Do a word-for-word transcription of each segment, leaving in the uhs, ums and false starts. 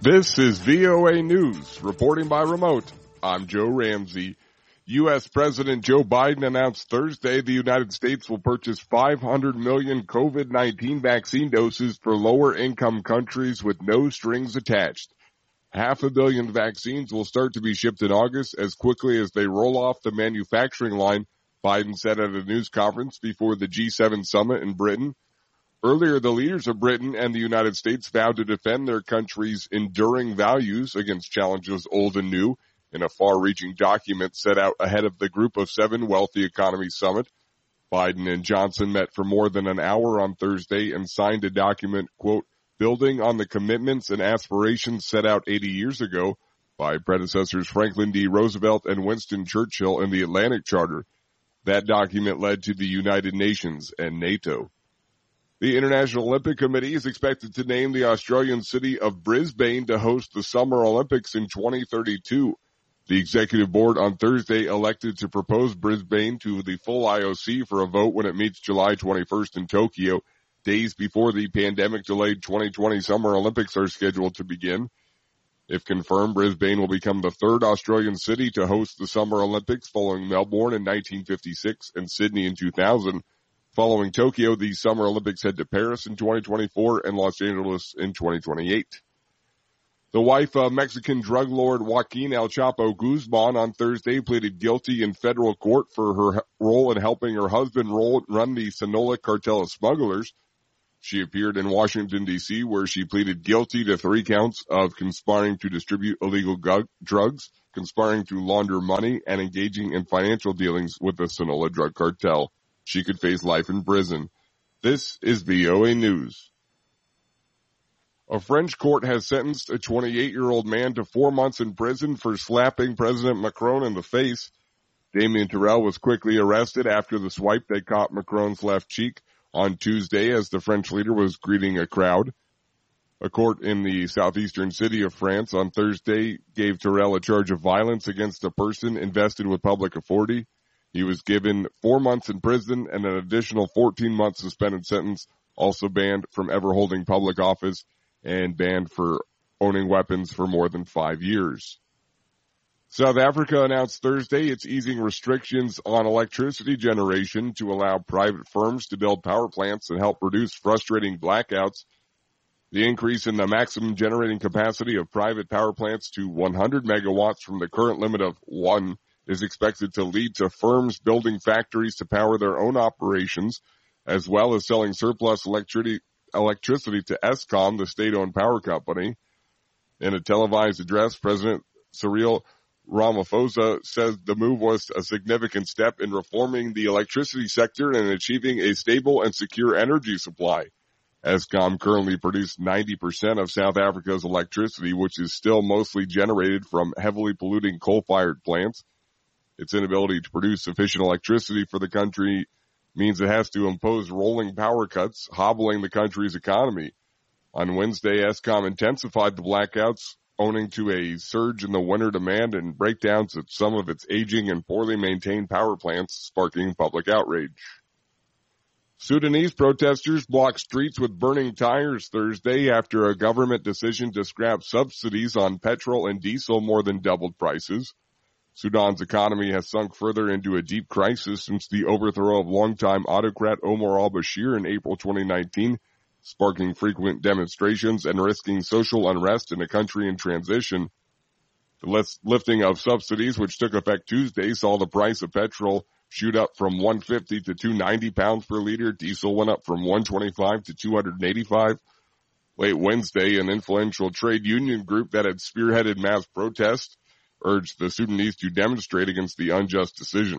This is V O A News, reporting by remote. I'm Joe Ramsey. U S. President Joe Biden announced Thursday the United States will purchase five hundred million COVID nineteen vaccine doses for lower-income countries with no strings attached. Half a billion vaccines will start to be shipped in August as quickly as they roll off the manufacturing line, Biden said at a news conference before the G seven summit in Britain. Earlier, the leaders of Britain and the United States vowed to defend their country's enduring values against challenges old and new in a far-reaching document set out ahead of the Group of Seven Wealthy Economy Summit. Biden and Johnson met for more than an hour on Thursday and signed a document, quote, building on the commitments and aspirations set out eighty years ago by predecessors Franklin D. Roosevelt and Winston Churchill in the Atlantic Charter. That document led to the United Nations and NATO. The International Olympic Committee is expected to name the Australian city of Brisbane to host the Summer Olympics in twenty thirty-two. The executive board on Thursday elected to propose Brisbane to the full I O C for a vote when it meets July twenty-first in Tokyo, days before the pandemic-delayed twenty twenty Summer Olympics are scheduled to begin. If confirmed, Brisbane will become the third Australian city to host the Summer Olympics, following Melbourne in nineteen fifty-six and Sydney in two thousand. Following Tokyo, the Summer Olympics head to Paris in twenty twenty-four and Los Angeles in twenty twenty-eight. The wife of Mexican drug lord Joaquin El Chapo Guzman on Thursday pleaded guilty in federal court for her role in helping her husband run the Sinaloa cartel of smugglers. She appeared in Washington, D C, where she pleaded guilty to three counts of conspiring to distribute illegal gu- drugs, conspiring to launder money, and engaging in financial dealings with the Sinaloa drug cartel. She could face life in prison. This is V O A News. A French court has sentenced a twenty-eight-year-old man to four months in prison for slapping President Macron in the face. Damien Terrell was quickly arrested after the swipe that caught Macron's left cheek on Tuesday as the French leader was greeting a crowd. A court in the southeastern city of France on Thursday gave Terrell a charge of violence against a person invested with public authority. He was given four months in prison and an additional fourteen-month suspended sentence, also banned from ever holding public office and banned for owning weapons for more than five years. South Africa announced Thursday it's easing restrictions on electricity generation to allow private firms to build power plants and help reduce frustrating blackouts. The increase in the maximum generating capacity of private power plants to one hundred megawatts from the current limit of one is expected to lead to firms building factories to power their own operations, as well as selling surplus electricity, electricity to Eskom, the state-owned power company. In a televised address, President Cyril Ramaphosa says the move was a significant step in reforming the electricity sector and achieving a stable and secure energy supply. Eskom currently produces ninety percent of South Africa's electricity, which is still mostly generated from heavily polluting coal-fired plants. Its inability to produce sufficient electricity for the country means it has to impose rolling power cuts, hobbling the country's economy. On Wednesday, Eskom intensified the blackouts, owing to a surge in the winter demand and breakdowns at some of its aging and poorly maintained power plants, sparking public outrage. Sudanese protesters blocked streets with burning tires Thursday after a government decision to scrap subsidies on petrol and diesel more than doubled prices. Sudan's economy has sunk further into a deep crisis since the overthrow of longtime autocrat Omar al-Bashir in April twenty nineteen, sparking frequent demonstrations and risking social unrest in a country in transition. The lifting of subsidies, which took effect Tuesday, saw the price of petrol shoot up from one hundred fifty to two hundred ninety pounds per liter. Diesel went up from one hundred twenty-five to two hundred eighty-five. Late Wednesday, an influential trade union group that had spearheaded mass protests urged the Sudanese to demonstrate against the unjust decision.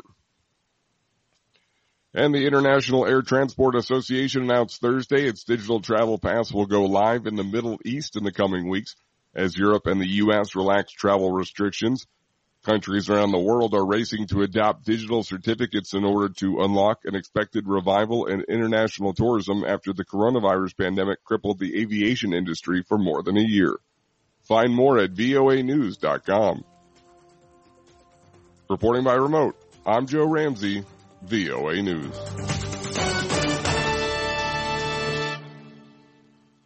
And the International Air Transport Association announced Thursday its digital travel pass will go live in the Middle East in the coming weeks as Europe and the U S relax travel restrictions. Countries around the world are racing to adopt digital certificates in order to unlock an expected revival in international tourism after the coronavirus pandemic crippled the aviation industry for more than a year. Find more at V O A news dot com. Reporting by remote, I'm Joe Ramsey, V O A News.